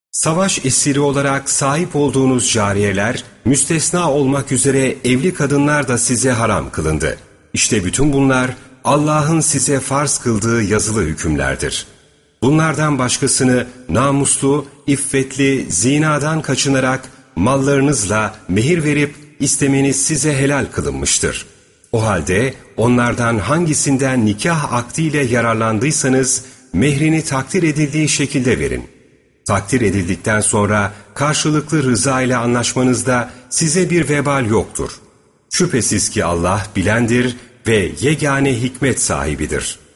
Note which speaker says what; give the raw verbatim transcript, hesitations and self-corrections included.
Speaker 1: Savaş esiri olarak sahip olduğunuz cariyeler, müstesna olmak üzere evli kadınlar da size haram kılındı. İşte bütün bunlar Allah'ın size farz kıldığı yazılı hükümlerdir. Bunlardan başkasını namuslu, iffetli, zinadan kaçınarak mallarınızla mehir verip istemeniz size helal kılınmıştır. O halde onlardan hangisinden nikah akdiyle yararlandıysanız mehrini takdir edildiği şekilde verin. Takdir edildikten sonra karşılıklı rıza ile anlaşmanızda size bir vebal yoktur. Şüphesiz ki Allah bilendir ve yegane hikmet sahibidir.